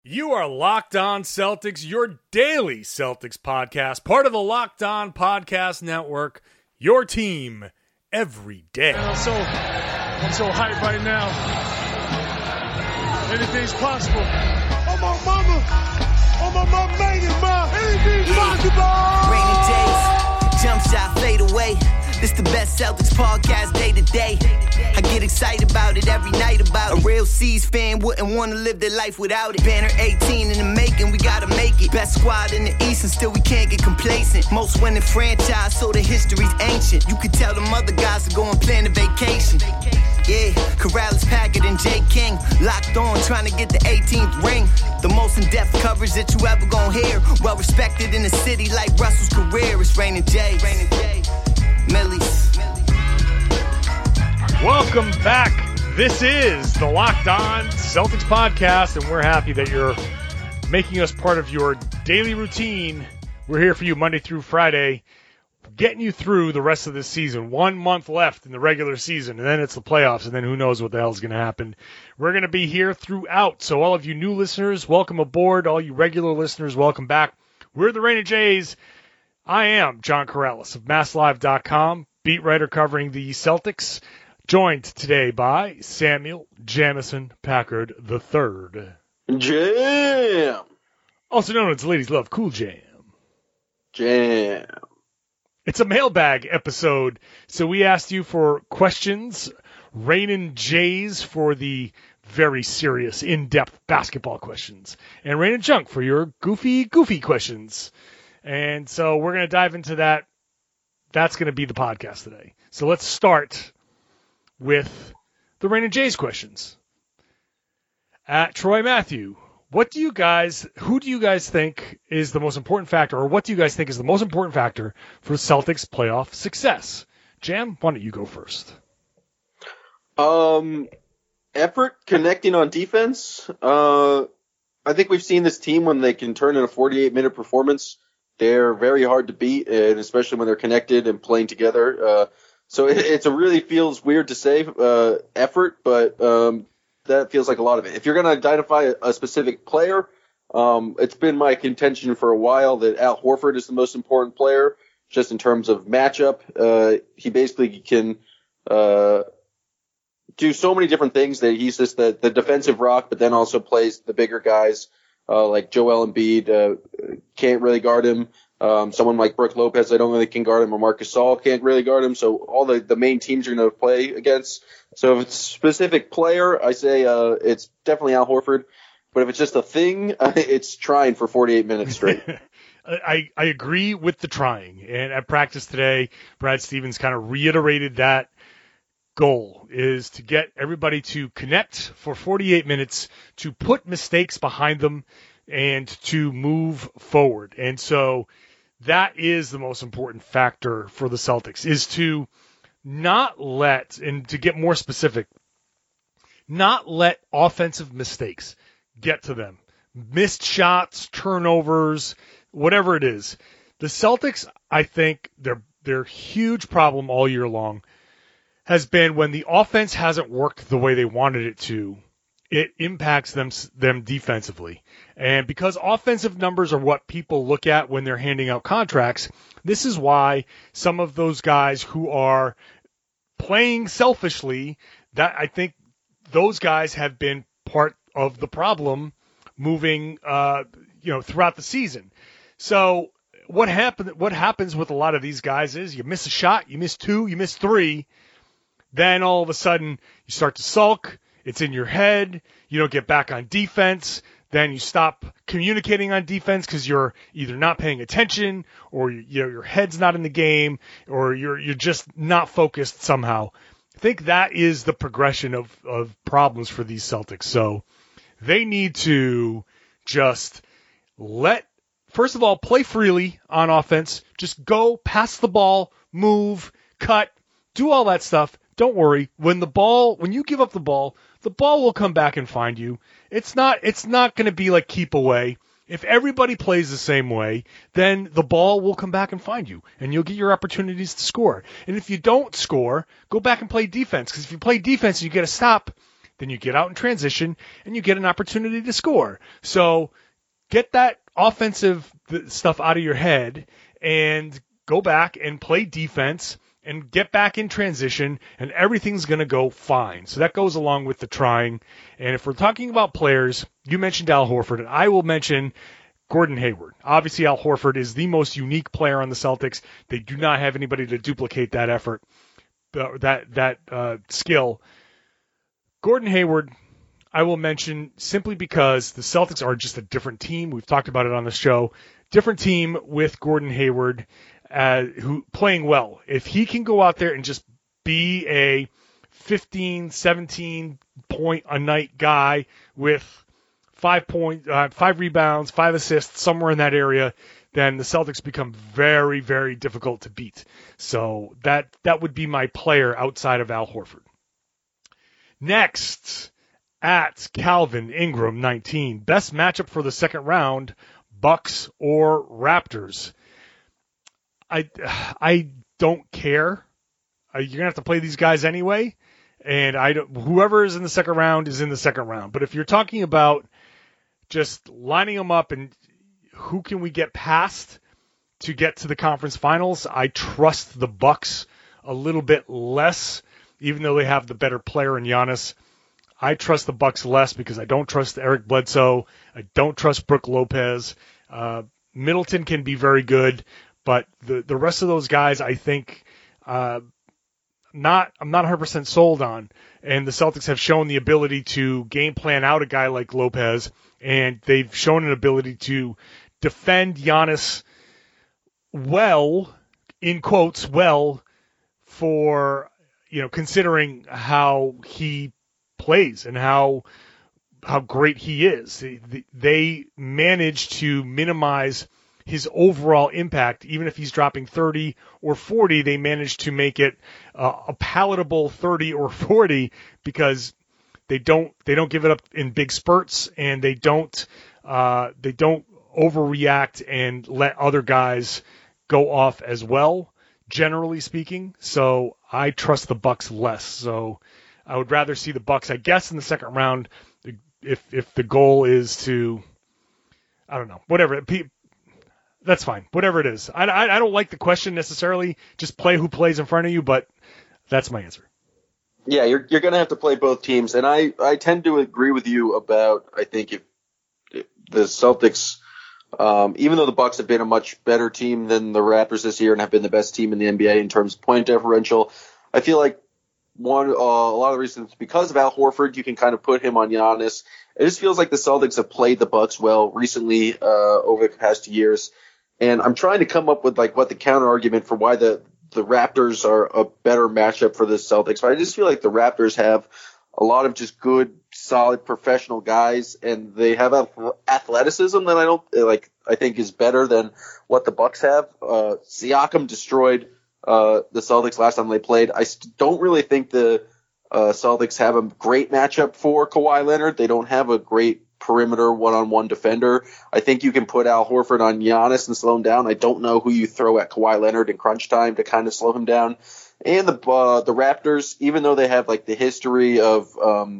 You are Locked On Celtics, your daily Celtics podcast, part of the Locked On Podcast Network, your team every day. I'm so hyped right now. Anything's possible. Oh, my mama made it, ma. Anything's possible. Rainy days, jump shot, fade away. This the best Celtics podcast day to day. I get excited about it every night about it. A real C's fan wouldn't want to live their life without it. Banner 18 in the making, we gotta make it. Best squad in the East and still we can't get complacent. Most winning franchise, so the history's ancient. You could tell them other guys to go and plan a vacation. Yeah, Corrales, Packard, and Jay King locked on, trying to get the 18th ring. The most in-depth coverage that you ever gonna hear. Well respected in the city like Russell's career. It's Rainin' J. Millie's. Welcome back. This is the Locked On Celtics podcast, and we're happy that you're making us part of your daily routine. We're here for you Monday through Friday, getting you through the rest of this season. 1 month left in the regular season, and then it's the playoffs, and then who knows what the hell is going to happen. We're going to be here throughout, so all of you new listeners, welcome aboard. All you regular listeners, welcome back. We're the Rainin' Jays. I am John Corrales of MassLive.com, beat writer covering the Celtics, joined today by Samuel Jamison Packard III. Jam! Also known as Ladies Love Cool Jam. Jam. It's a mailbag episode, so we asked you for questions, Rainin' Jays for the very serious, in-depth basketball questions, and Rainin' Junk for your goofy questions. And so we're going to dive into that. That's going to be the podcast today. So let's start with the Rainin' Jays questions. At Troy Matthew, who do you guys think is the most important factor, or what do you guys think is the most important factor for Celtics playoff success? Jam, why don't you go first? Effort, connecting on defense. I think we've seen this team when they can turn in a 48-minute performance. They're very hard to beat, and especially when they're connected and playing together. So it really feels weird to say effort, but that feels like a lot of it. If you're going to identify a specific player, it's been my contention for a while that Al Horford is the most important player, just in terms of matchup. He basically can do so many different things that he's just the defensive rock, but then also plays the bigger guys. Like Joel Embiid, can't really guard him. Someone like Brook Lopez, I don't really can guard him, or Marcus Gasol can't really guard him. So all the main teams you're going to play against. So if it's a specific player, I say it's definitely Al Horford. But if it's just a thing, it's trying for 48 minutes straight. I agree with the trying. And at practice today, Brad Stevens kind of reiterated that goal is to get everybody to connect for 48 minutes, to put mistakes behind them, and to move forward. And so that is the most important factor for the Celtics, is to not let, and to get more specific, not let offensive mistakes get to them. Missed shots, turnovers, whatever it is. The Celtics, I think, their huge problem all year long has been when the offense hasn't worked the way they wanted it to, it impacts them defensively. And because offensive numbers are what people look at when they're handing out contracts, this is why some of those guys who are playing selfishly, that I think those guys have been part of the problem moving throughout the season. So what happens with a lot of these guys is you miss a shot, you miss two, you miss three. Then all of a sudden you start to sulk. It's in your head. You don't get back on defense. Then you stop communicating on defense because you're either not paying attention, or your head's not in the game, or you're just not focused somehow. I think that is the progression of problems for these Celtics. So they need to just first of all, play freely on offense. Just go, pass the ball, move, cut, do all that stuff. Don't worry. When you give up the ball will come back and find you. It's not going to be like keep away. If everybody plays the same way, then the ball will come back and find you, and you'll get your opportunities to score. And if you don't score, go back and play defense, because if you play defense and you get a stop, then you get out in transition and you get an opportunity to score. So get that offensive stuff out of your head and go back and play defense and get back in transition, and everything's going to go fine. So that goes along with the trying. And if we're talking about players, you mentioned Al Horford, and I will mention Gordon Hayward. Obviously, Al Horford is the most unique player on the Celtics. They do not have anybody to duplicate that effort, that skill. Gordon Hayward, I will mention simply because the Celtics are just a different team. We've talked about it on the show. Different team with Gordon Hayward, who playing well. If he can go out there and just be a 15, 17 point a night guy with 5 rebounds, 5 assists, somewhere in that area, then the Celtics become very, very difficult to beat. So that would be my player outside of Al Horford. Next, at Calvin Ingram 19, best matchup for the second round, Bucks or Raptors. I don't care. You're gonna have to play these guys anyway, and whoever is in the second round is in the second round. But if you're talking about just lining them up and who can we get past to get to the conference finals, I trust the Bucks a little bit less, even though they have the better player in Giannis. I trust the Bucks less because I don't trust Eric Bledsoe. I don't trust Brook Lopez. Middleton can be very good, but the rest of those guys, I think, I'm not 100% sold on. And the Celtics have shown the ability to game plan out a guy like Lopez, and they've shown an ability to defend Giannis well, in quotes, well, for, considering how he plays and how great he is. They manage to minimize his overall impact. Even if he's dropping 30 or 40, they manage to make it a palatable 30 or 40 because they don't give it up in big spurts, and they don't overreact and let other guys go off as well, generally speaking. So I trust the Bucks less. So I would rather see the Bucks, I guess, in the second round if the goal is to, I don't know, whatever. That's fine. Whatever it is. I don't like the question necessarily. Just play who plays in front of you, but that's my answer. Yeah, you're going to have to play both teams. And I tend to agree with you about, I think, if the Celtics, even though the Bucks have been a much better team than the Raptors this year and have been the best team in the NBA in terms of point differential, I feel like a lot of the reasons because of Al Horford, you can kind of put him on Giannis. It just feels like the Celtics have played the Bucks well recently over the past years. And I'm trying to come up with what the counter argument for why the Raptors are a better matchup for the Celtics. But I just feel like the Raptors have a lot of just good, solid professional guys, and they have athleticism that I think is better than what the Bucks have. Siakam destroyed the Celtics last time they played. I don't really think the Celtics have a great matchup for Kawhi Leonard. They don't have a great perimeter one-on-one defender. I think you can put Al Horford on Giannis and slow him down. I don't know who you throw at Kawhi Leonard in crunch time to kind of slow him down. And the Raptors, even though they have the history of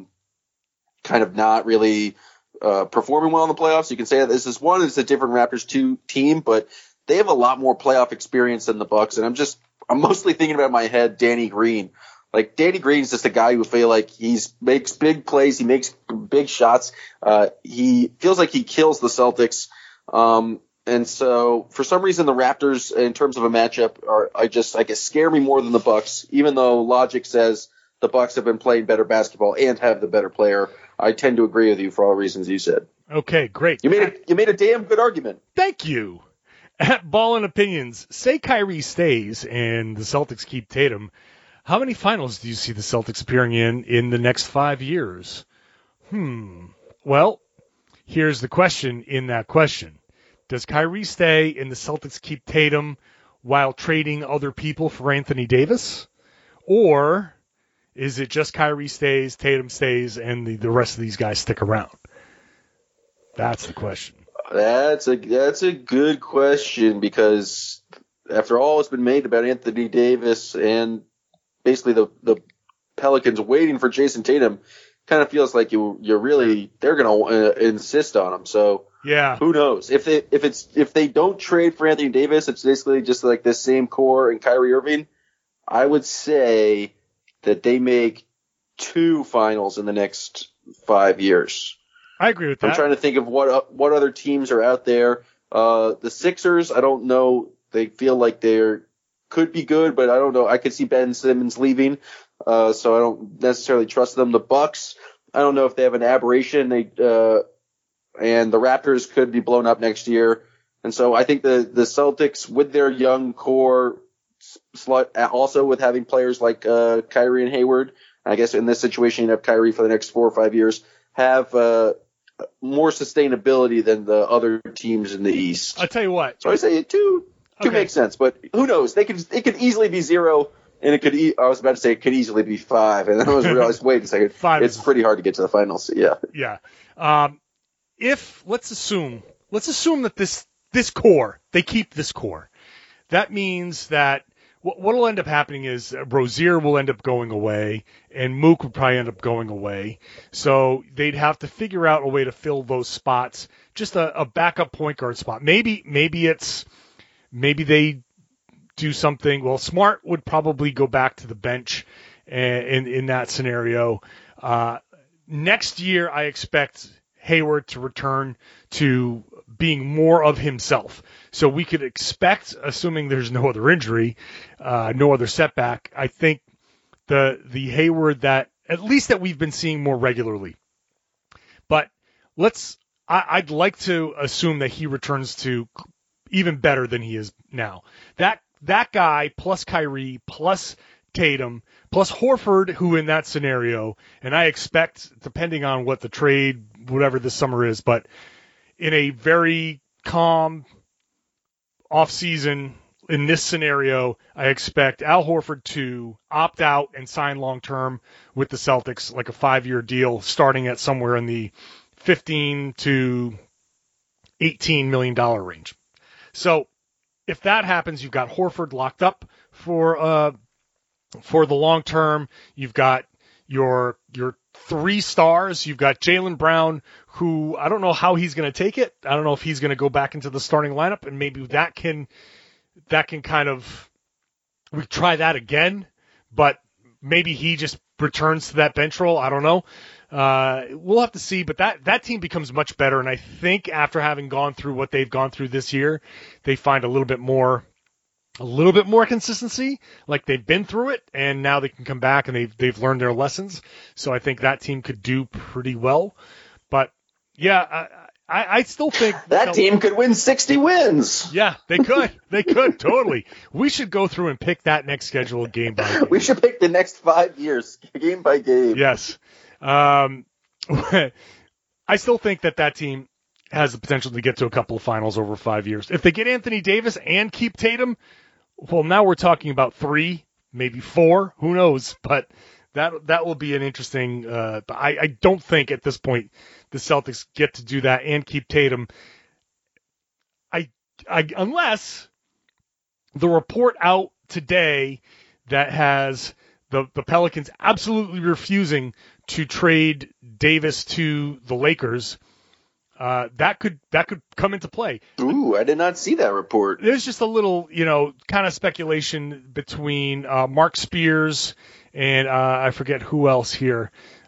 kind of not really performing well in the playoffs, you can say that this is it's a different Raptors 2 team, but they have a lot more playoff experience than the Bucks. And I'm mostly thinking about in my head Danny Green. Danny Green's just a guy who feel like makes big plays, he makes big shots. He feels like he kills the Celtics. And so for some reason the Raptors, in terms of a matchup, scare me more than the Bucks, even though logic says the Bucks have been playing better basketball and have the better player. I tend to agree with you for all the reasons you said. Okay, great. You made a damn good argument. Thank you. At Ball and Opinions, say Kyrie stays and the Celtics keep Tatum. How many finals do you see the Celtics appearing in the next 5 years? Well, here's the question in that question. Does Kyrie stay and the Celtics keep Tatum while trading other people for Anthony Davis? Or is it just Kyrie stays, Tatum stays, and the rest of these guys stick around? That's the question. That's a good question, because after all has been made about Anthony Davis and basically the Pelicans waiting for Jason Tatum, kind of feels like they're going to insist on him. So yeah, who knows? If they don't trade for Anthony Davis, it's basically just like this same core and Kyrie Irving. I would say that they make 2 finals in the next 5 years. I agree with that. I'm trying to think of what other teams are out there. The Sixers, I don't know. They feel like they could be good, but I don't know. I could see Ben Simmons leaving, so I don't necessarily trust them. The Bucks, I don't know if they have an aberration. And the Raptors could be blown up next year. And so I think the Celtics, with their young core, also with having players like Kyrie and Hayward, I guess in this situation you have Kyrie for the next 4 or 5 years, have more sustainability than the other teams in the East. I'll tell you what. So I say two makes sense, but who knows? It could easily be 0, and I was about to say it could easily be 5, and then I realized, wait a second, 5 it's pretty hard to get to the finals. Yeah. Yeah. Let's assume that this core, they keep this core. That means that what will end up happening is Rozier will end up going away, and Mook would probably end up going away. So they'd have to figure out a way to fill those spots, just a backup point guard spot. Maybe they do something. Well, Smart would probably go back to the bench in that scenario. Next year, I expect Hayward to return to being more of himself. So we could expect, assuming there's no other injury, no other setback, I think the Hayward that we've been seeing more regularly. But I'd like to assume that he returns to even better than he is now. That guy plus Kyrie plus Tatum plus Horford, who in that scenario, and I expect, depending on what the trade, whatever this summer is, but in a very calm offseason in this scenario, I expect Al Horford to opt out and sign long-term with the Celtics, like a 5-year deal starting at somewhere in the $15 to $18 million range. So if that happens, you've got Horford locked up for the long term. You've got your 3 stars. You've got Jaylen Brown, who I don't know how he's going to take it. I don't know if he's going to go back into the starting lineup, and maybe that can kind of, we try that again, but maybe he just returns to that bench role. I don't know. We'll have to see, but that team becomes much better, and I think after having gone through what they've gone through this year, they find a little bit more consistency, like they've been through it, and now they can come back and they've learned their lessons. So I think that team could do pretty well. But yeah, I still think that team could win 60 wins. Yeah, they could. They could totally. We should go through and pick that next schedule game by game. We should pick the next 5 years, game by game. Yes. I still think that team has the potential to get to a couple of finals over 5 years. If they get Anthony Davis and keep Tatum, well, now we're talking about 3, maybe 4. Who knows? But that will be an interesting. I don't think at this point the Celtics get to do that and keep Tatum. Unless the report out today that has the Pelicans absolutely refusing to trade Davis to the Lakers. That could come into play. Ooh, I did not see that report. There's just a little, kind of speculation between Mark Spears and I forget who else here.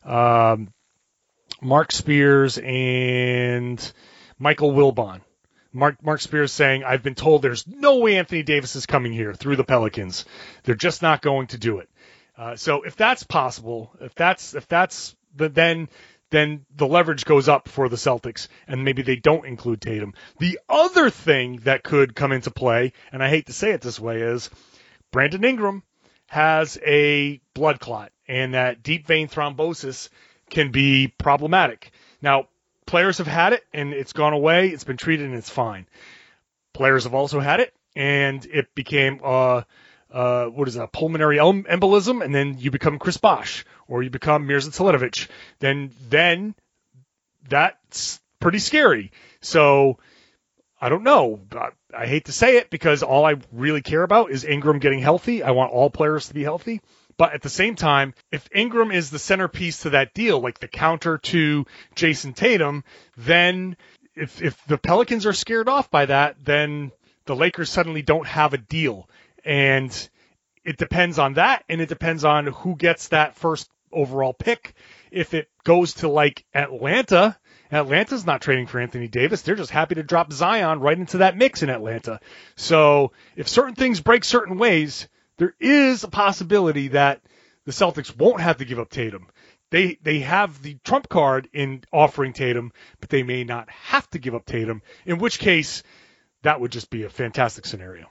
Mark Spears and Michael Wilbon. Mark Spears saying, I've been told there's no way Anthony Davis is coming here through the Pelicans. They're just not going to do it. So if that's possible, then the leverage goes up for the Celtics, and maybe they don't include Tatum. The other thing that could come into play, and I hate to say it this way, is Brandon Ingram has a blood clot, and that deep vein thrombosis can be problematic. Now, players have had it, and it's gone away. It's been treated, and it's fine. Players have also had it, and it became a pulmonary embolism, and then you become Chris Bosh, or you become Mirza Teletovic. Then that's pretty scary. So I don't know. I hate to say it because all I really care about is Ingram getting healthy. I want all players to be healthy. But at the same time, if Ingram is the centerpiece to that deal, like the counter to Jason Tatum, then if the Pelicans are scared off by that, then the Lakers suddenly don't have a deal. And it depends on that, and it depends on who gets that first overall pick. If it goes to like Atlanta's not trading for Anthony Davis. They're just happy to drop Zion right into that mix in Atlanta. So if certain things break certain ways, there is a possibility that the Celtics won't have to give up Tatum. They have the trump card in offering Tatum, but they may not have to give up Tatum, in which case that would just be a fantastic scenario.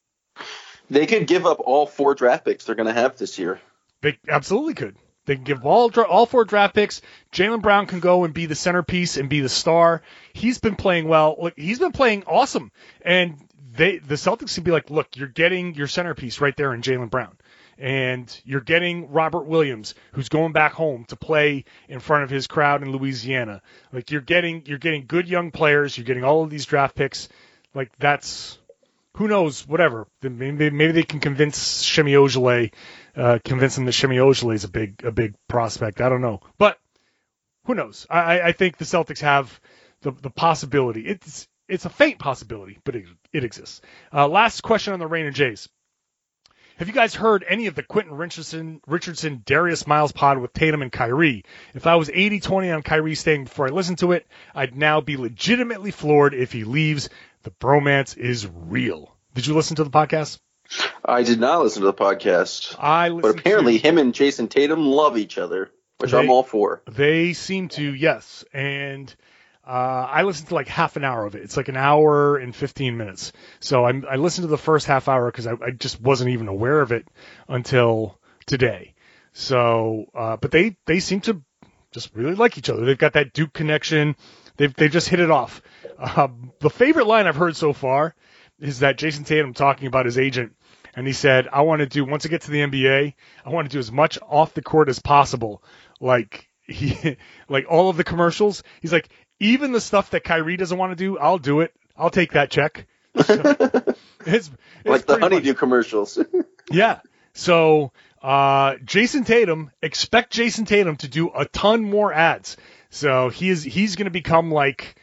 They could give up all 4 draft picks they're going to have this year. They absolutely could. They can give all 4 draft picks. Jaylen Brown can go and be the centerpiece and be the star. He's been playing well. Look, he's been playing awesome. And the Celtics can be like, look, you're getting your centerpiece right there in Jaylen Brown. And you're getting Robert Williams, who's going back home to play in front of his crowd in Louisiana. Like you're getting good young players. You're getting all of these draft picks. Like that's, who knows, whatever. Maybe they can convince Semi Ojeleye, convince him that Semi Ojeleye is a big prospect. I don't know, but who knows? I think the Celtics have the possibility. It's a faint possibility, but it exists. Last question on the Rain and Jays. Have you guys heard any of the Quentin Richardson, Darius Miles pod with Tatum and Kyrie? If I was 80-20 on Kyrie staying before I listened to it, I'd now be legitimately floored if he leaves. The bromance is real. Did you listen to the podcast? I did not listen to the podcast. But apparently him and Jason Tatum love each other, which I'm all for. They seem to, yes. And I listened to like half an hour of it. It's like an hour and 15 minutes. So I listened to the first half hour because I just wasn't even aware of it until today. So, but they seem to just really like each other. They've got that Duke connection. They just hit it off. The favorite line I've heard so far is that Jason Tatum talking about his agent, and he said, "I want to do, once I get to the NBA, I want to do as much off the court as possible." Like all of the commercials. He's like, even the stuff that Kyrie doesn't want to do, I'll do it. I'll take that check. It's like the Honeydew commercials. Yeah. So Jason Tatum, expect Jason Tatum to do a ton more ads. So he's going to become like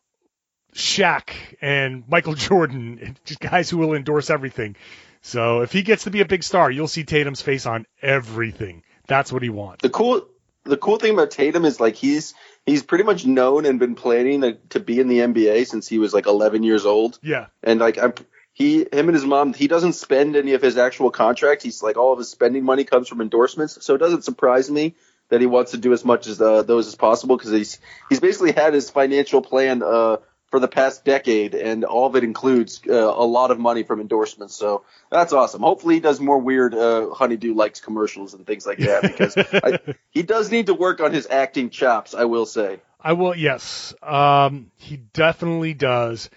Shaq and Michael Jordan, just guys who will endorse everything. So if he gets to be a big star, you'll see Tatum's face on everything. That's what he wants. The cool thing about Tatum is like he's pretty much known and been planning to be in the NBA since he was like 11 years old. Yeah. And like him and his mom, he doesn't spend any of his actual contract. He's like all of his spending money comes from endorsements. So it doesn't surprise me that he wants to do as much as those as possible because he's basically had his financial plan for the past decade, and all of it includes a lot of money from endorsements. So that's awesome. Hopefully he does more weird Honeydew likes commercials and things like that because he does need to work on his acting chops, I will say. I will, yes. He definitely does.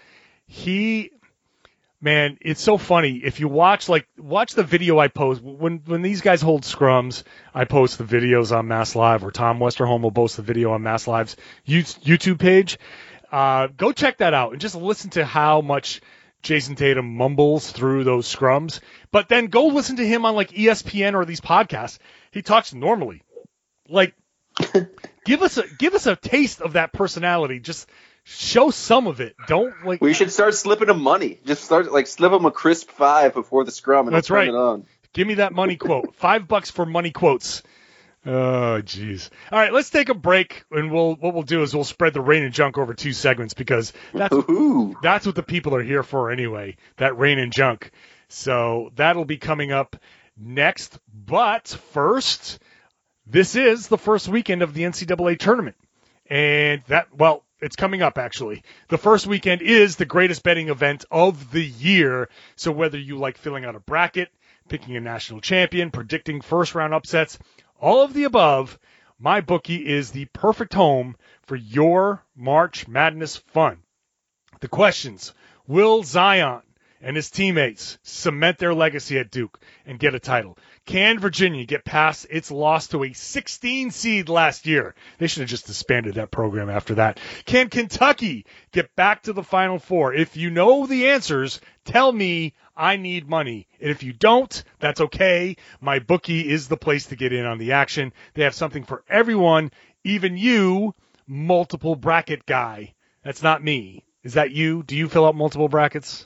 Man, it's so funny. If you watch the video I post, when these guys hold scrums, I post the videos on Mass Live, or Tom Westerholm will post the video on Mass Live's YouTube page. Go check that out and just listen to how much Jason Tatum mumbles through those scrums. But then go listen to him on like ESPN or these podcasts. He talks normally. Like, give us a taste of that personality. Just show some of it. Don't like. We should start slipping him money. Just slip him a crisp $5 before the scrum, and that's right. Turn it on. Give me that money quote. $5 for money quotes. Oh, jeez. All right, let's take a break, and what we'll do is we'll spread the rain and junk over 2 segments because that's what the people are here for anyway. That rain and junk. So that'll be coming up next. But first, this is the first weekend of the NCAA tournament, and it's coming up, actually. The first weekend is the greatest betting event of the year. So whether you like filling out a bracket, picking a national champion, predicting first-round upsets, all of the above, MyBookie is the perfect home for your March Madness fun. The questions: will Zion and his teammates cement their legacy at Duke and get a title? Can Virginia get past its loss to a 16 seed last year? They should have just disbanded that program after that. Can Kentucky get back to the Final Four? If you know the answers, tell me I need money. And if you don't, that's okay. MyBookie is the place to get in on the action. They have something for everyone, even you, multiple bracket guy. That's not me. Is that you? Do you fill out multiple brackets?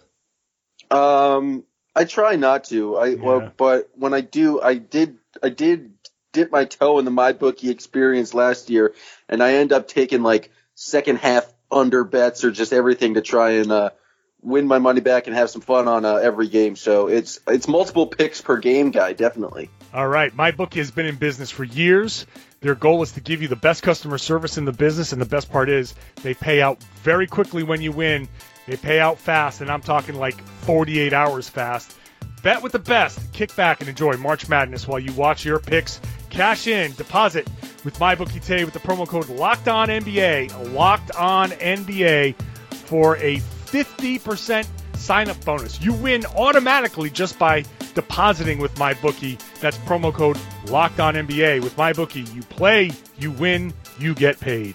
I try not to. But when I do, I did dip my toe in the MyBookie experience last year, and I end up taking like second half under bets or just everything to try and win my money back and have some fun on every game. So it's multiple picks per game, guy, definitely. All right. MyBookie has been in business for years. Their goal is to give you the best customer service in the business, and the best part is they pay out very quickly when you win. They pay out fast, and I'm talking like 48 hours fast. Bet with the best. Kick back and enjoy March Madness while you watch your picks. Cash in, deposit with MyBookie today with the promo code LOCKEDONNBA, LOCKEDONNBA, for a 50% sign-up bonus. You win automatically just by depositing with MyBookie. That's promo code LOCKEDONNBA. With MyBookie, you play, you win, you get paid.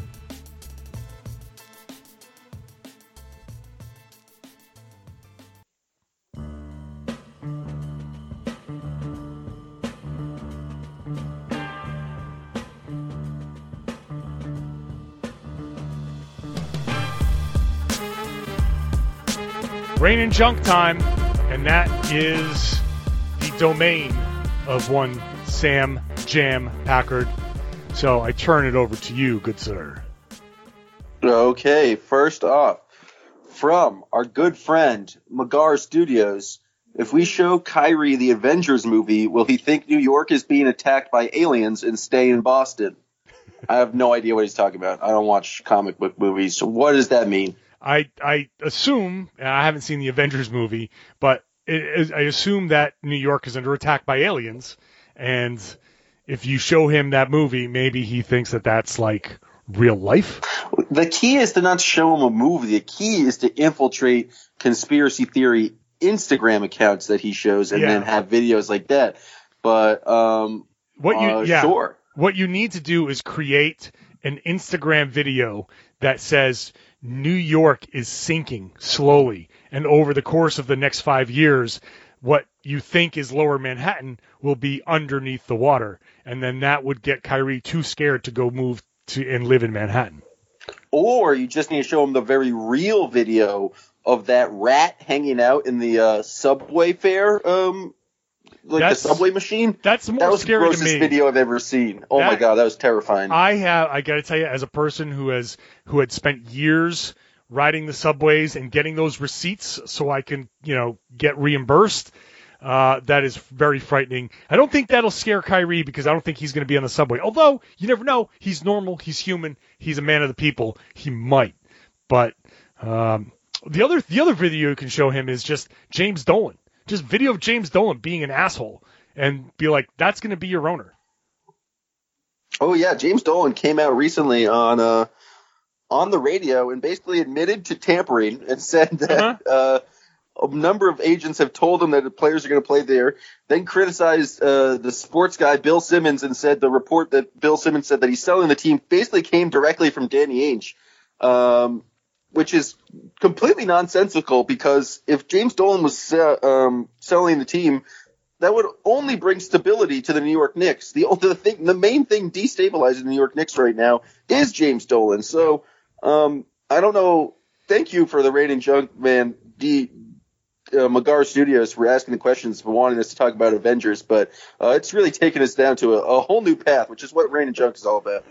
Rain and junk time, and that is the domain of one Sam Jam Packard. So I turn it over to you, good sir. Okay, first off, from our good friend Magar Studios, if we show Kyrie the Avengers movie, will he think New York is being attacked by aliens and stay in Boston? I have no idea what he's talking about. I don't watch comic book movies. So what does that mean? I assume, and I haven't seen the Avengers movie, but I assume that New York is under attack by aliens, and if you show him that movie, maybe he thinks that that's like real life. The key is to not show him a movie. The key is to infiltrate conspiracy theory Instagram accounts that he shows and then have videos like that. But sure. What you need to do is create an Instagram video that says New York is sinking slowly, and over the course of the next 5 years, what you think is lower Manhattan will be underneath the water, and then that would get Kyrie too scared to go move to and live in Manhattan. Or you just need to show him the very real video of that rat hanging out in the subway fare, the subway machine. That's more scary to me. That was the grossest video I've ever seen. Oh my God, that was terrifying. I got to tell you, as a person who had spent years riding the subways and getting those receipts so I can, get reimbursed, that is very frightening. I don't think that'll scare Kyrie because I don't think he's going to be on the subway. Although, you never know. He's normal. He's human. He's a man of the people. He might. But the other video you can show him is just James Dolan. Just video of James Dolan being an asshole and be like, that's going to be your owner. Oh, yeah. James Dolan came out recently on the radio and basically admitted to tampering and said that a number of agents have told him that the players are going to play there, then criticized the sports guy Bill Simmons and said the report that Bill Simmons said that he's selling the team basically came directly from Danny Ainge. Which is completely nonsensical because if James Dolan was selling the team, that would only bring stability to the New York Knicks. The main thing destabilizing the New York Knicks right now is James Dolan. So I don't know. Thank you for the Rain and Junk man, Magar Studios, for asking the questions, for wanting us to talk about Avengers, but it's really taken us down to a whole new path, which is what Rain and Junk is all about.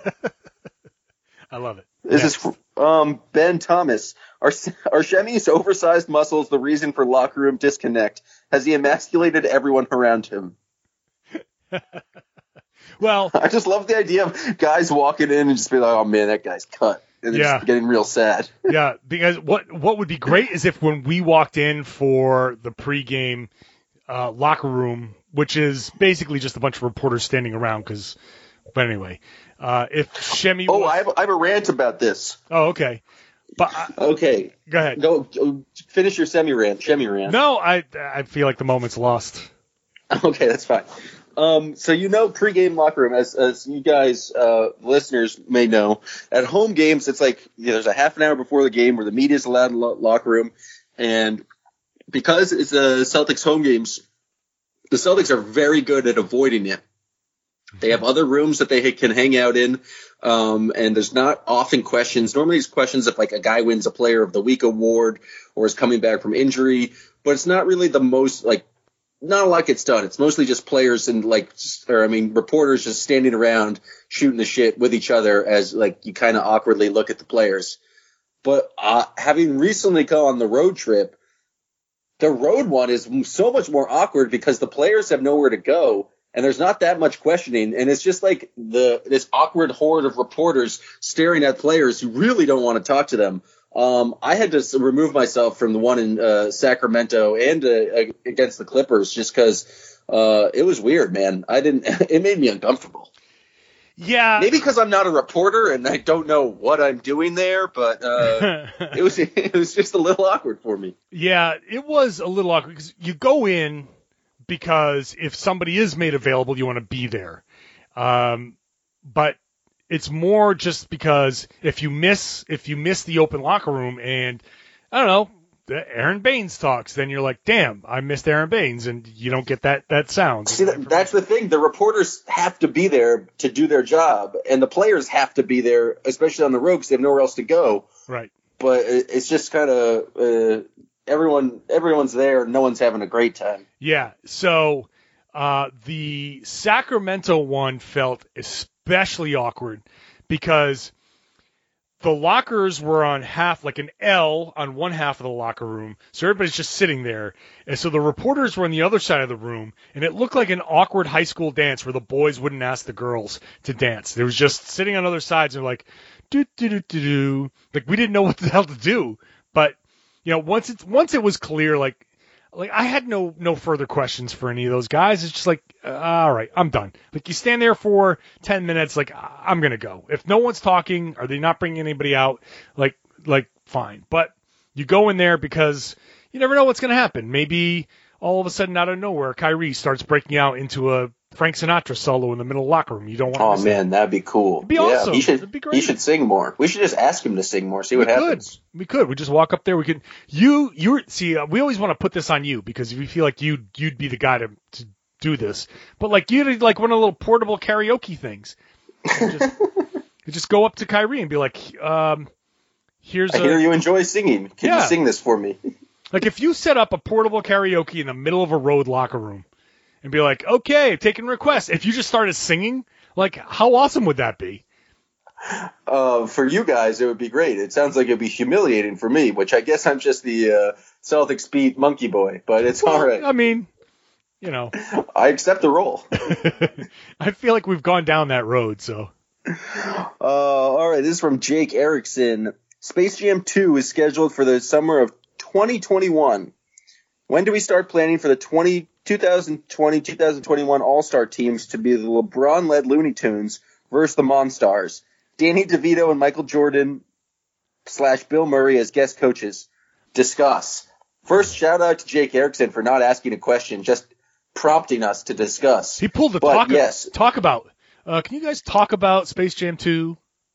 I love it. This is Ben Thomas. Are Shemi's oversized muscles the reason for locker room disconnect? Has he emasculated everyone around him? Well, I just love the idea of guys walking in and just be like, oh, man, that guy's cut. And they're just getting real sad. Yeah, because what would be great is if when we walked in for the pregame locker room, which is basically just a bunch of reporters standing around but anyway, if Shemi I have a rant about this. Oh, okay. But okay. Go ahead. Go finish your Shemi rant. No, I feel like the moment's lost. Okay, that's fine. So pregame locker room, as you guys listeners may know, at home games it's like there's a half an hour before the game where the media's allowed in the locker room, and because it's the Celtics home games, the Celtics are very good at avoiding it. They have other rooms that they can hang out in, and there's not often questions. Normally it's questions if like a guy wins a Player of the Week award or is coming back from injury, but it's not really the most like not a lot gets done. It's mostly just players and reporters just standing around shooting the shit with each other as like you kind of awkwardly look at the players. But having recently gone on the road trip, the road one is so much more awkward because the players have nowhere to go and there's not that much questioning. And it's just like this awkward horde of reporters staring at players who really don't want to talk to them. I had to remove myself from the one in Sacramento and against the Clippers just because it was weird, man. It made me uncomfortable. Yeah, maybe because I'm not a reporter and I don't know what I'm doing there, but it was just a little awkward for me. Yeah, it was a little awkward because you go in because if somebody is made available, you want to be there. But it's more just because if you miss the open locker room and I don't know, Aaron Baines talks, then you're like, damn, I missed Aaron Baines, and you don't get that sound. See, that's the thing. The reporters have to be there to do their job, and the players have to be there, especially on the road because they have nowhere else to go. Right. But it's just kind of everyone's there. No one's having a great time. Yeah. So the Sacramento one felt especially awkward because the lockers were on half, like an L on one half of the locker room. So everybody's just sitting there. And so the reporters were on the other side of the room. And it looked like an awkward high school dance where the boys wouldn't ask the girls to dance. They was just sitting on other sides and like, do. Like we didn't know what the hell to do. But, you know, once it was clear, like I had no further questions for any of those guys. It's just like, all right, I'm done. Like you stand there for 10 minutes, like I'm going to go. If no one's talking, are they not bringing anybody out? Like fine. But you go in there because you never know what's going to happen. Maybe all of a sudden out of nowhere, Kyrie starts breaking out into a Frank Sinatra solo in the middle of the locker room. You don't want to miss man, that'd be cool. It'd be awesome. It'd be great. He should sing more. We should just ask him to sing more, see what happens. We could. We just walk up there. We could. We always want to put this on you because we feel like you'd be the guy to do this. But like you'd like one of the little portable karaoke things. You just go up to Kyrie and be like, I hear you enjoy singing. Can you sing this for me? Like if you set up a portable karaoke in the middle of a road locker room and be like, okay, taking requests. If you just started singing, like how awesome would that be? For you guys, it would be great. It sounds like it'd be humiliating for me, which I guess I'm just the Celtics beat monkey boy, but it's all right. I mean, you know. I accept the role. I feel like we've gone down that road, so. All right, this is from Jake Erickson. Space Jam 2 is scheduled for the summer of 2021. When do we start planning for the 2020-2021 All-Star teams to be the LeBron-led Looney Tunes versus the Monstars? Danny DeVito and Michael Jordan / Bill Murray as guest coaches. Discuss. First, shout out to Jake Erickson for not asking a question, just prompting us to discuss. He pulled the talk about. Can you guys talk about Space Jam 2?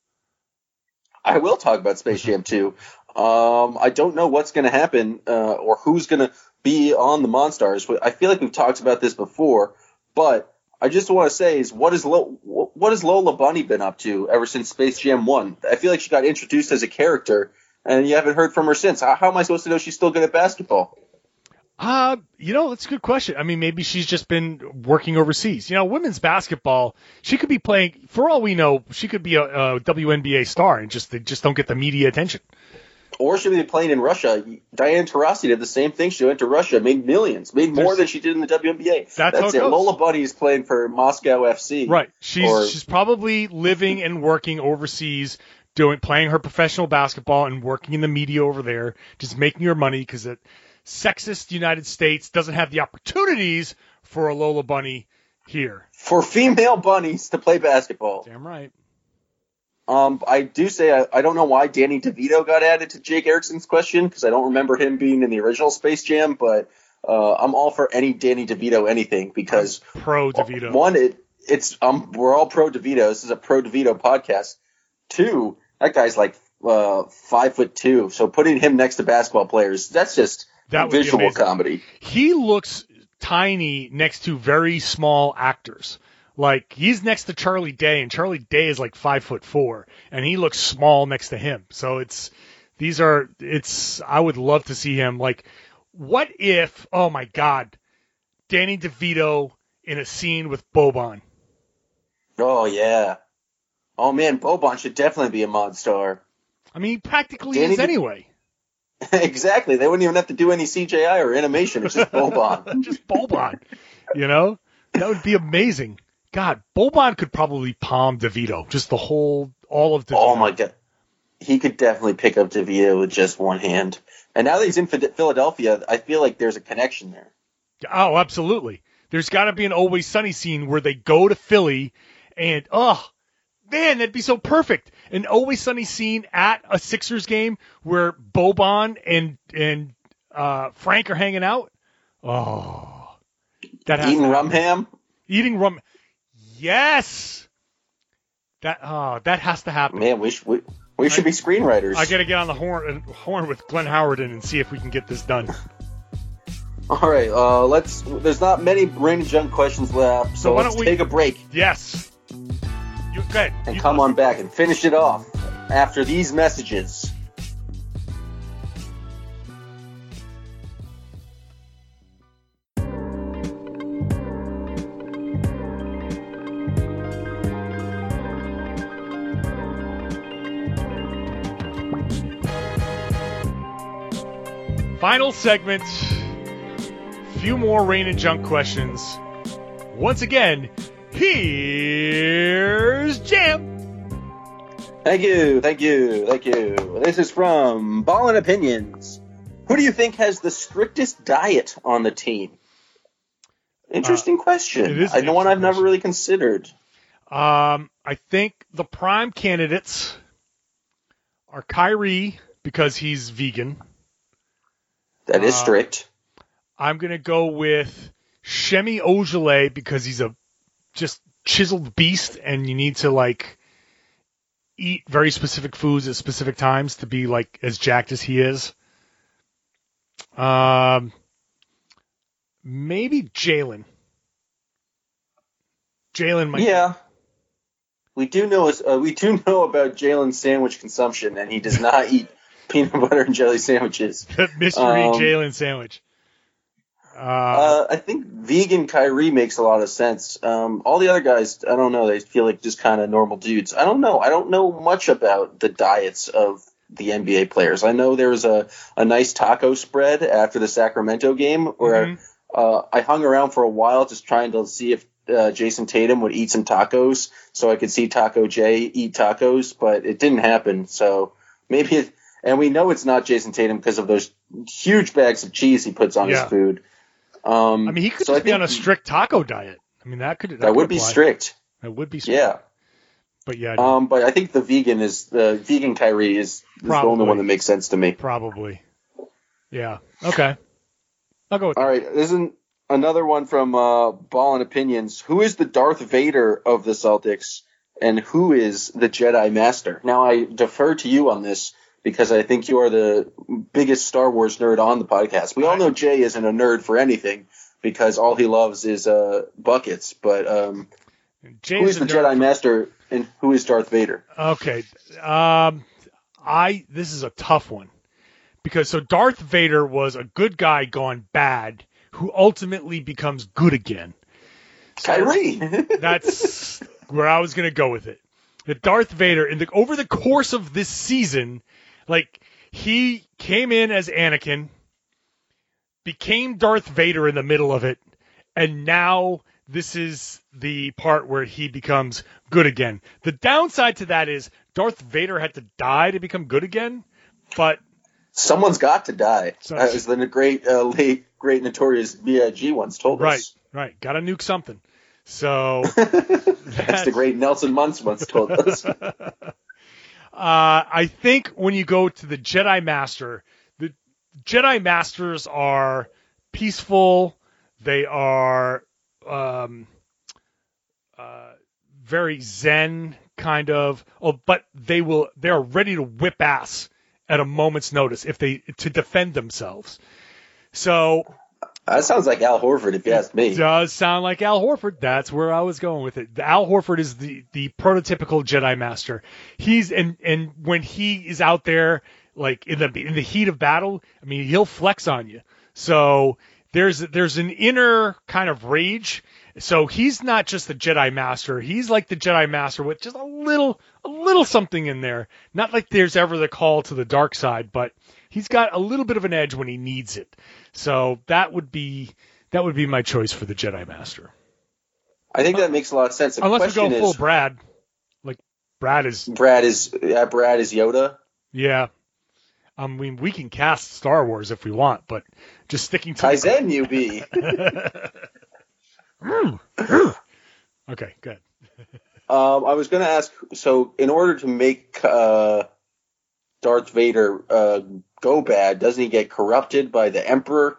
I will talk about Space Jam 2. I don't know what's going to happen or who's going to be on the Monstars. I feel like we've talked about this before, but I just want to say is what has Lola Bunny been up to ever since Space Jam 1? I feel like she got introduced as a character, and you haven't heard from her since. How am I supposed to know she's still good at basketball? That's a good question. I mean, maybe she's just been working overseas. You know, women's basketball, she could be playing, for all we know, she could be a WNBA star, and they just don't get the media attention. Or she'll be playing in Russia. Diana Taurasi did the same thing. She went to Russia, made millions, made more than she did in the WNBA. That's how it goes. Lola Bunny is playing for Moscow FC. Right. She's probably living and working overseas, playing her professional basketball and working in the media over there, just making her money because the sexist United States doesn't have the opportunities for a Lola Bunny here. For female bunnies to play basketball. Damn right. I do say I don't know why Danny DeVito got added to Jake Erickson's question because I don't remember him being in the original Space Jam, but I'm all for any Danny DeVito anything because I'm pro DeVito. One, we're all pro DeVito. This is a pro DeVito podcast. Two, that guy's like 5'2", so putting him next to basketball players, that's That would be Visual amazing. comedy. He looks tiny next to very small actors. Like, he's next to Charlie Day, and Charlie Day is like 5'4", and he looks small next to him. So I would love to see him. Like, what if, oh my God, Danny DeVito in a scene with Boban? Oh, yeah. Oh, man, Boban should definitely be a mod star. I mean, he practically Danny is anyway. Exactly. They wouldn't even have to do any CGI or animation. It's just Boban. Just Boban. You know? That would be amazing. God, Boban could probably palm DeVito. Just all of DeVito. Oh, my God. He could definitely pick up DeVito with just one hand. And now that he's in Philadelphia, I feel like there's a connection there. Oh, absolutely. There's got to be an Always Sunny scene where they go to Philly and, oh, man, that'd be so perfect. An Always Sunny scene at a Sixers game where Boban and Frank are hanging out. Oh. That has Eating rum ham? Eating rum. Yes. That has to happen. Man, we should be screenwriters. I got to get on the horn with Glenn Howerton and see if we can get this done. All right, there's not many Rain and Junk questions left, so why let's don't we take a break. Yes. Go ahead. And come on back and finish it off after these messages. Final segment. Few more Rain and Junk questions. Once again, here's Jam. Thank you. This is from Ballin' Opinions. Who do you think has the strictest diet on the team? Interesting question. It is I know one I've never question. really considered. I think the prime candidates are Kyrie because he's vegan. That is strict. I'm going to go with Shemi Ojale because he's a just chiseled beast and you need to like eat very specific foods at specific times to be like as jacked as he is. Maybe Jalen. Jalen might. Yeah. We do know about Jalen's sandwich consumption, and he does not eat peanut butter and jelly sandwiches. The mystery Jalen sandwich. I think vegan Kyrie makes a lot of sense. All the other guys, I don't know. They feel like just kind of normal dudes. I don't know. I don't know much about the diets of the NBA players. I know there was a nice taco spread after the Sacramento game where I hung around for a while just trying to see if Jason Tatum would eat some tacos so I could see Taco Jay eat tacos, but it didn't happen. So maybe and we know it's not Jason Tatum because of those huge bags of cheese he puts on his food. I mean, he could just be on a strict taco diet. I mean, that would be strict. That would be strict. Yeah. But yeah. But I think the vegan Kyrie is the only one that makes sense to me. Probably. Yeah. Okay. I'll go with All right. This is another one from Ballin' Opinions. Who is the Darth Vader of the Celtics, and who is the Jedi Master? Now, I defer to you on this because I think you are the biggest Star Wars nerd on the podcast. We all know Jay isn't a nerd for anything because all he loves is buckets. But who is the Jedi Master, and who is Darth Vader? Okay. This is a tough one. Because so Darth Vader was a good guy gone bad who ultimately becomes good again. So Kyrie. That's where I was going to go with it. The Darth Vader, over the course of this season, like, he came in as Anakin, became Darth Vader in the middle of it, and now this is the part where he becomes good again. The downside to that is Darth Vader had to die to become good again, but someone's got to die, as the great notorious B.I.G. once told us. Right. Got to nuke something. So that's the great Nelson Muntz once told us. I think when you go to the Jedi Master, the Jedi Masters are peaceful. They are very zen kind of. But they are ready to whip ass at a moment's notice to defend themselves. So That sounds like Al Horford, if you ask me. it does sound like Al Horford. That's where I was going with it. Al Horford is the prototypical Jedi Master. And when he is out there, like in the heat of battle, I mean, he'll flex on you. So there's an inner kind of rage. So he's not just the Jedi Master. He's like the Jedi Master with just a little something in there. Not like there's ever the call to the dark side, but he's got a little bit of an edge when he needs it. So that would be my choice for the Jedi Master. I think that makes a lot of sense. The Unless we go question full is, Brad. Like Brad is Brad is Yoda. yeah. I mean, we can cast Star Wars if we want, but just sticking to Kaizen, you be. Okay, good. I was going to ask, so in order to make Darth Vader go bad, doesn't he get corrupted by the Emperor?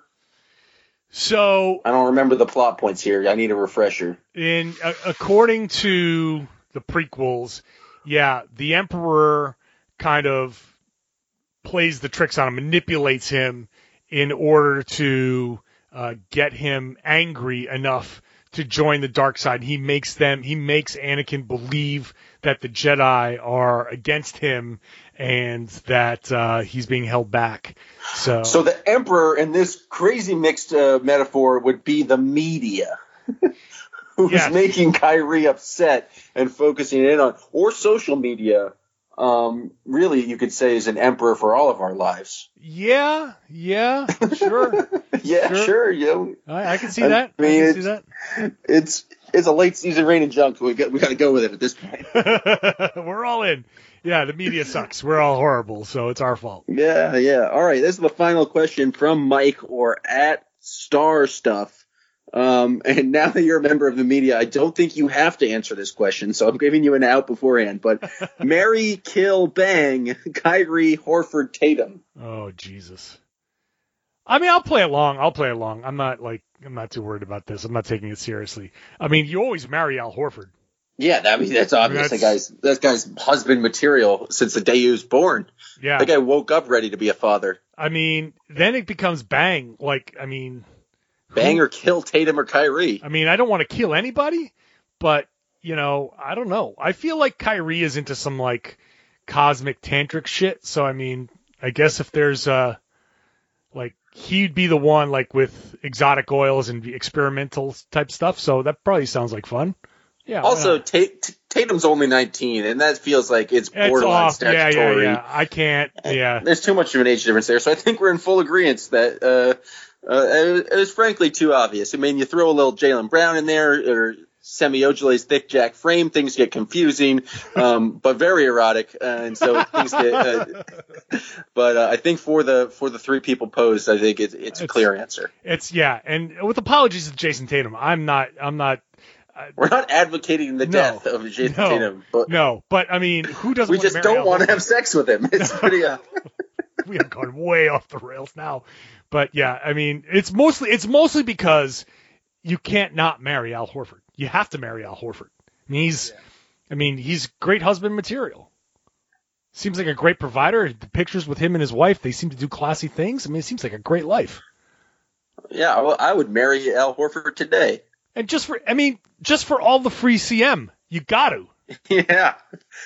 So I don't remember the plot points here. I need a refresher. According to the prequels, yeah, the Emperor kind of plays the tricks on him, manipulates him in order to get him angry enough to join the dark side. He makes Anakin believe that the Jedi are against him and that he's being held back. So the Emperor in this crazy mixed metaphor would be the media. Who's Yes. making Kyrie upset and focusing in on, or social media, really you could say is an emperor for all of our lives. yeah, sure. Yeah, Sure. sure. Yeah. I can see that. I mean, I can see that. It's a late season rain and junk. We got to go with it at this point. We're all in. Yeah, the media sucks. We're all horrible, so it's our fault. Yeah. All right. This is the final question from Mike or at Star Stuff. And now that you're a member of the media, I don't think you have to answer this question, so I'm giving you an out beforehand. But marry, kill, bang, Kyrie, Horford, Tatum. Oh, Jesus. I mean, I'll play along. I'm not too worried about this. I'm not taking it seriously. I mean, you always marry Al Horford. Yeah, that's obvious. That guy's husband material since the day he was born. Yeah. That guy woke up ready to be a father. I mean, then it becomes bang. Like, I mean, Bang or kill Tatum or Kyrie. I mean, I don't want to kill anybody, but, I don't know. I feel like Kyrie is into some, like, cosmic tantric shit. So, I mean, I guess if there's, he'd be the one, like, with exotic oils and experimental type stuff. So that probably sounds like fun. Yeah. Also, Tatum's only 19, and that feels like it's borderline off. statutory. Yeah. I can't. Yeah. There's too much of an age difference there, so I think we're in full agreement that it was frankly too obvious. I mean, you throw a little Jaylen Brown in there, or Semi Ojeley's thick Jack Frame, things get confusing, but very erotic, and so things get. But I think for the three people posed, I think it's a clear answer. And with apologies to Jason Tatum, I'm not. We're not advocating the death of Jason Tatum, but but I mean, who doesn't? We just don't want to have sex with him. It's pretty. We have gone way off the rails now, but yeah, I mean, it's mostly because you can't not marry Al Horford. You have to marry Al Horford. I mean, he's great husband material. Seems like a great provider. The pictures with him and his wife, they seem to do classy things. I mean, it seems like a great life. Yeah, well, I would marry Al Horford today. And just for all the free CM, you got to. Yeah.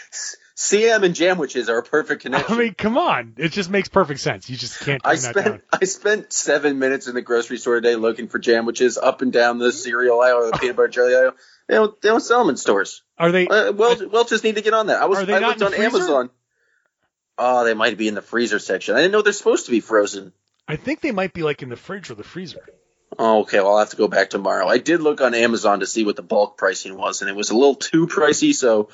CM and Jamwiches are a perfect connection. I mean, come on. It just makes perfect sense. You just can't turn that down. I spent 7 minutes in the grocery store today looking for Jamwiches up and down the cereal aisle or the peanut butter jelly aisle. They don't sell them in stores. Are they? Welch's need to get on that. I looked on Amazon. Oh, they might be in the freezer section. I didn't know they're supposed to be frozen. I think they might be like in the fridge or the freezer. Oh, okay, well, I'll have to go back tomorrow. I did look on Amazon to see what the bulk pricing was, and it was a little too pricey, so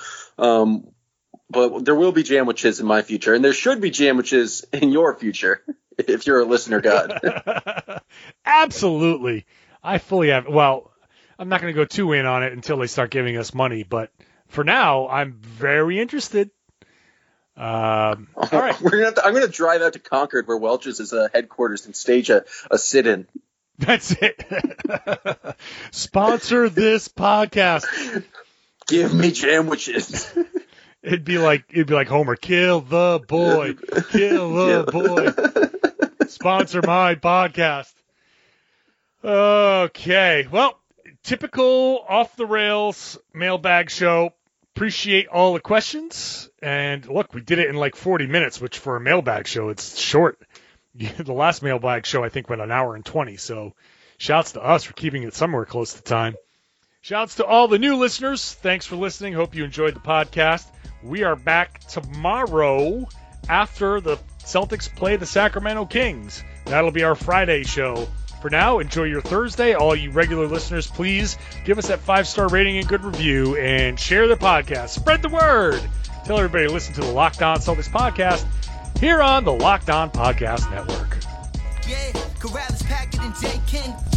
but there will be Jamwiches in my future, and there should be Jamwiches in your future, if you're a listener god. Absolutely. I fully have. Well, I'm not going to go too in on it until they start giving us money, but for now, I'm very interested. All right. I'm going to drive out to Concord, where Welch's is headquarters, and stage a sit-in. That's it. Sponsor this podcast. Give me Jamwiches. It'd be like Homer. Kill the boy. Kill the boy. Sponsor my podcast. Okay. Well, typical off the rails mailbag show. Appreciate all the questions. And look, we did it in like 40 minutes, which for a mailbag show, it's short. The last mailbag show, I think, went an hour and 20. So shouts to us for keeping it somewhere close to time. Shouts to all the new listeners. Thanks for listening. Hope you enjoyed the podcast. We are back tomorrow after the Celtics play the Sacramento Kings. That'll be our Friday show. For now, enjoy your Thursday. All you regular listeners, please give us that 5-star rating and good review and share the podcast. Spread the word. Tell everybody to listen to the Locked On Celtics podcast here on the Locked On Podcast Network. Yeah, Corrales, Packard, and J. King.